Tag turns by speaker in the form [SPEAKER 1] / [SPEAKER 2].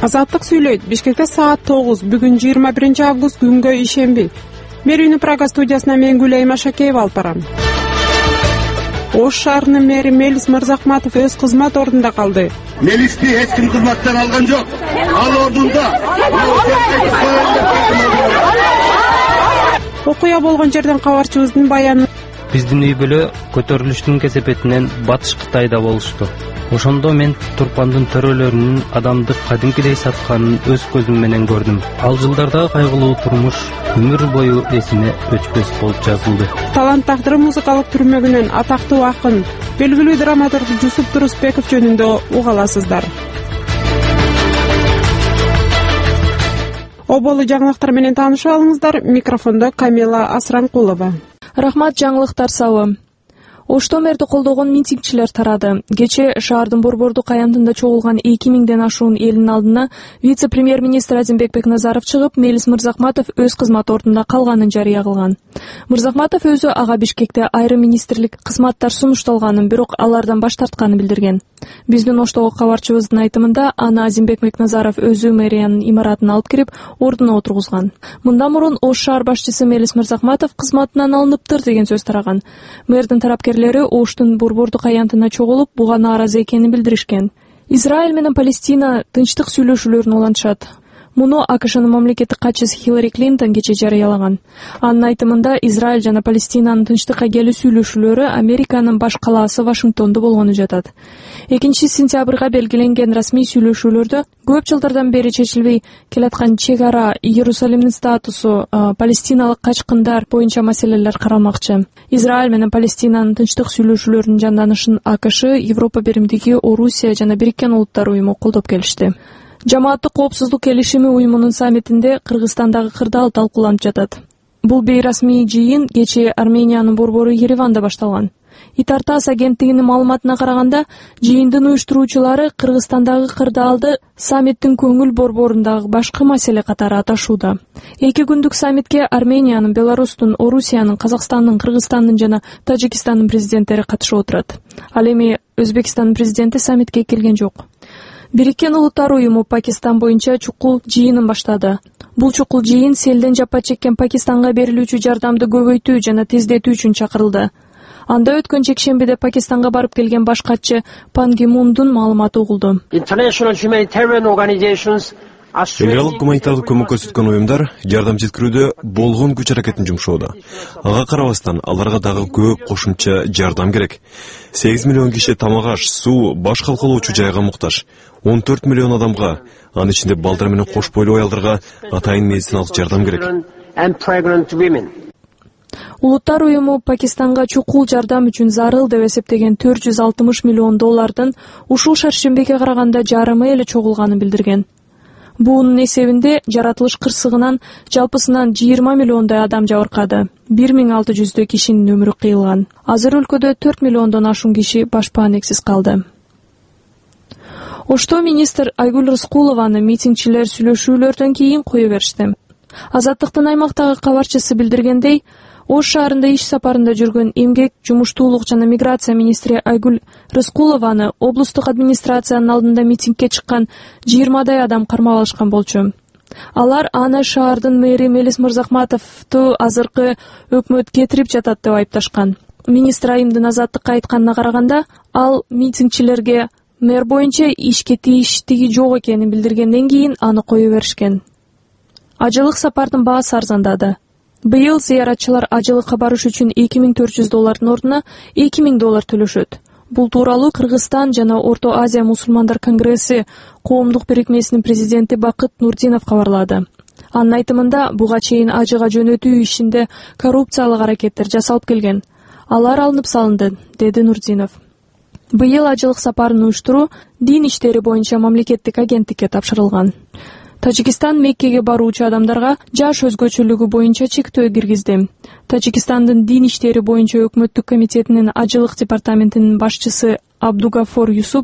[SPEAKER 1] Азаттык сүйлөйт. Бишкекте саат 9. Бүгүн 21 август күнгө ишемби. Мэринин Прага студиясына мен Гүлайым Ашакеева алып барам. Ош шаарынын мэри Мелис Мырзахматов өз кызмат ордунда калды.
[SPEAKER 2] Мелисти эч ким кызматтан алган жок. Ал ордунда.
[SPEAKER 1] Окуя болгон жерден кабарчыбыздын баяны.
[SPEAKER 3] Биздин үй бүлө көтөрүлүштүн кесепетинен батыш Кытайда болушту. Ошондо мен Турпандын төрөлөрүнүн адамды кадимкидей сатканын өз көзүм менен көрдүм. Ал жылдардагы кайгылуу турмуш өмүр бою эсиме өчпөс болуп жазылды.
[SPEAKER 1] Талант тагдыры музыкалык түрмөгүнөн атактуу акын, белгилүү драматург Жусуп Турусбеков жөнүндө уга аласыздар. Оболу жаңылыктар менен таанышып алыңыздар. Микрофондо Камила Асранкулова.
[SPEAKER 4] Рахмат, жаңылыктар сабы. Ошто мэрди колдогон митингчилер тарады. Кече шаардын Борбордук аянтында чогулган 2000ден ашуун элдин алдына вице-премьер-министр Азимбек Бекназаров чыгып, Мелис Мырзахматов өз кызмат ордунда калганын жарыя кылган. Мырзахматов өзү ага Бишкекте айрым министрлик кызматтар сунушталганын, бирок алардан баш тартканын билдирген. Биздин Оштогу кабарчыбыздын айтымында, аны Азимбек Бекназаров өзү мэриянын имаратына алып кирип, ордуна отургузган. Мындан мурун Ош шаар башчысы Мелис Мырзахматов кызматынан алыныптыр деген сөз тараган. Мэрдин тарапкерлери Оштун Борбордук аянтына чогулуп, буга нааразы экенин билдиришкен. Израиль менен Палестина тынчтык сүйлөшүүлөрүн улантышат. Муну АКШнын мамлекеттик катчысы Хиллари Клинтон кече жарыялаган. Анын айтымында Израиль жана Палестинанын тынчтыкка келүү сүйлөшүүлөрү Американын баш калаасы Вашингтондо болгону жатат. 2-сентябрга белгиленген расмий сүйлөшүүлөрдө көп жылдардан бери чечилбей келаткан чек ара, Иерусалимдин статусу, палестиналык качкындар боюнча маселелер каралмакчы. Израиль менен Палестинанын тынчтык сүйлөшүүлөрүнүн жанданышын АКШ, Европа биримдиги, Орусия жана Бириккен Улуттар уюму колдоп келишти. Жамааттык коопсуздук келишими уюмунун саммитинде Кыргызстандагы кырдаал талкууланып жатат. Бул бейрасмий жыйын кечээ Армениянын борбору Ереванда башталган. Итартас агенттигинин маалыматына караганда, жыйындын уюштуруучулары Кыргызстандагы кырдаалды саммиттин көңүл борборундагы башкы маселе катары аташууда. 2 күндүк саммитке Армениянын, Беларустун, Орусиянын, Казакстандын, Кыргызстандын жана Тажикстандын президенттери катышып отурат. Ал эми Өзбекстандын президенти саммитке келген жок. Бириккен Улуттар уюму Пакистан боюнча чукул жыйынын баштады. Бул чукул жыйын селден жапа чеккен Пакистанга берилүүчү жардамды көбөйтүү жана тездетүү үчүн чакырылды. Анда өткөн жекшембиде Пакистанга барып келген баш катчы Пан Ги Мундун маалыматы угулду.
[SPEAKER 5] Федералдык гуманитардык көмөк көрсөткөн уюмдар жардам жеткирүүдө болгон күч аракетин жумшоодо. Ага карабастан аларга дагы көп кошумча жардам керек. 8 миллион киши тамак аш, суу, баш калкалоочу жайга муктаж. 14 миллион адамга, анын ичинде балдар менен кош бойлуу аялдарга атайын медициналык жардам керек.
[SPEAKER 4] Улуттар уюму Пакистанга чукул жардам үчүн зарыл деп эсептеген 460 миллион доллардын ушул шаршембиге караганда жарымы эле чогулганын билдирген. Буунун эсебинде жаратылыш кырсыгынан жалпысынан 20 миллиондай адам жабыркады. 1600 кишинин өмүрү кыйылган. Азыр өлкөдө 4 миллиондон ашуун киши башпаанексиз калды. Ошто министр Айгүл Рыскулованы митингчилер сүйлөшүүлөрдөн кийин кое беришти. Азаттыктын аймактагы кабарчысы билдиргендей, Ош шаарында иш сапарында жүргөн эмгек, жумуштуулук жана миграция министри Айгүл Рыскулованы облустук администрациянын алдында митингке чыккан 20дай адам кармап алышкан болчу. Алар аны шаардын мэри Мелис Мырзахматовду азыркы өкмөт кетирип жатат деп айыпташкан. Министр айымдын Азаттыкка айтканына караганда, ал митингчилерге мэр боюнча ишке тийиштиги жок экенин билдиргенден кийин аны кое беришкен. Ажылык сапардын баасы арзандады. Быйыл зыяратчылар ажылыкка барыш үчүн $2400 ордуна $2000 төлөшөт. Бул тууралуу Кыргызстан жана Орто Азия мусулмандар конгресси коомдук бирикмесинин президенти Бакыт Нурдинов кабарлады. Анын айтымында, буга чейин ажыга жөнөтүү ишинде коррупциялык аракеттер жасалып келген. Алар алынып салынды, деди Нурдинов. Быйыл ажылык сапарын уюштуруу дин иштери боюнча мамлекеттик агенттикке тапшырылган. Тажикстан Меккеге баруучу адамдарга жаш өзгөчөлүгү боюнча чектөө киргизди. Тажикстандын дин иштери боюнча өкмөттүк комитетинин ажылык департаментинин башчысы Абдугафор Юсуп